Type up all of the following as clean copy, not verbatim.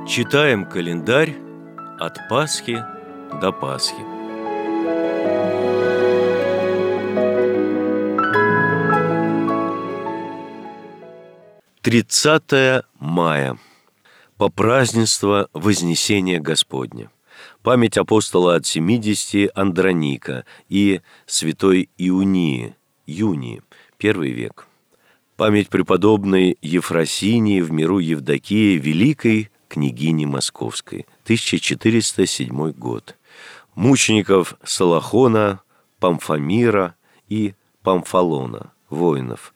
Читаем календарь от Пасхи до Пасхи. Тридцатое мая. Попразднество Вознесения Господня. Память апостола от 70 Андроника и святой Ионии, Юнии, I век. Память преподобной Ефросинии в миру Евдокии, великой княгини Московской, 1407 год. Мучеников Солохона, Памфомира и Памфалона, воинов,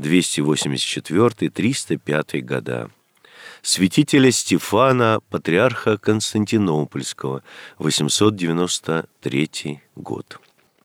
284-305 года. Святителя Стефана, патриарха Константинопольского, 893 год.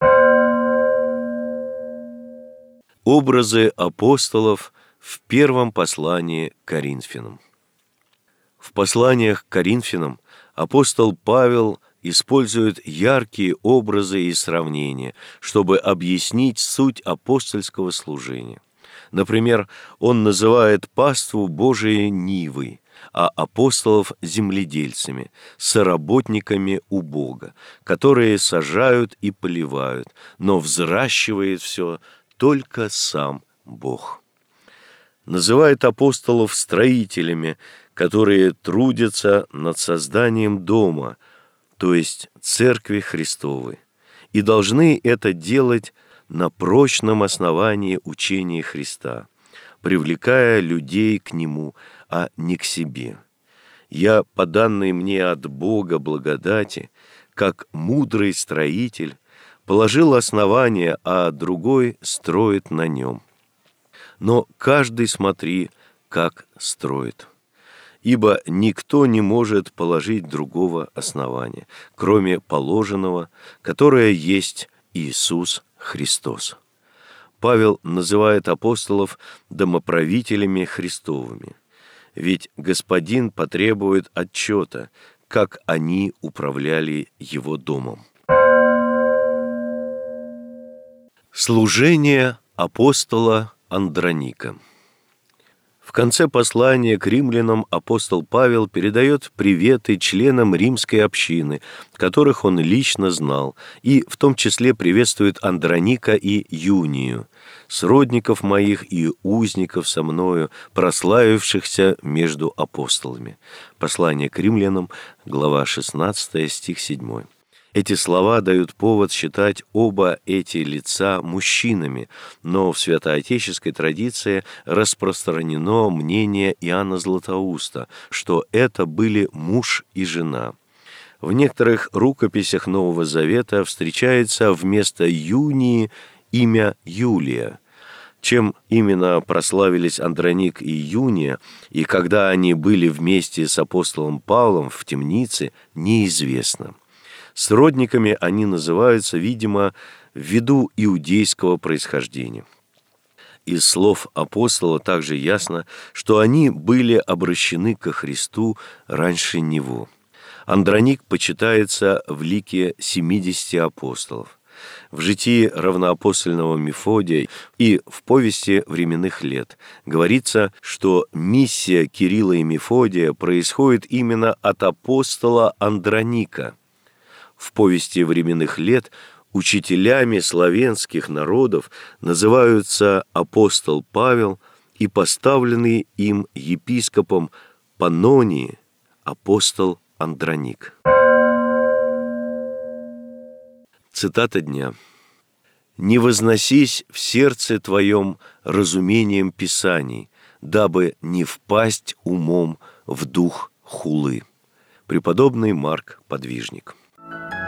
Образы апостолов в первом послании к Коринфянам. В посланиях к Коринфянам апостол Павел использует яркие образы и сравнения, чтобы объяснить суть апостольского служения. Например, он называет паству Божией нивой, а апостолов земледельцами, соработниками у Бога, которые сажают и поливают, но взращивает все только сам Бог. Называет апостолов строителями, которые трудятся над созданием дома, то есть Церкви Христовой, и должны это делать на прочном основании учения Христа, привлекая людей к Нему, а не к себе. Я, по данной мне от Бога благодати, как мудрый строитель, положил основание, а другой строит на нем. Но каждый смотри, как строит. Ибо никто не может положить другого основания, кроме положенного, которое есть Иисус Христос. Павел называет апостолов домоправителями Христовыми, ведь Господин потребует отчета, как они управляли Его домом. Служение апостола Андроника. В конце послания к римлянам апостол Павел передает приветы членам римской общины, которых он лично знал, и в том числе приветствует Андроника и Юнию, сродников моих и узников со мною, прославившихся между апостолами. Послание к римлянам, глава 16, стих 7. Эти слова дают повод считать оба эти лица мужчинами, но в святоотеческой традиции распространено мнение Иоанна Златоуста, что это были муж и жена. В некоторых рукописях Нового Завета встречается вместо Юнии имя Юлия. Чем именно прославились Андроник и Юния, и когда они были вместе с апостолом Павлом в темнице, неизвестно. Сродниками они называются, видимо, ввиду иудейского происхождения. Из слов апостола также ясно, что они были обращены ко Христу раньше Него. Андроник почитается в лике 70 апостолов. В житии равноапостольного Мефодия и в повести временных лет говорится, что миссия Кирилла и Мефодия происходит именно от апостола Андроника. В повести временных лет учителями славянских народов называются апостол Павел и поставленный им епископом Панонии апостол Андроник. Цитата дня. «Не возносись в сердце твоем разумением Писаний, дабы не впасть умом в дух хулы». Преподобный Марк Подвижник.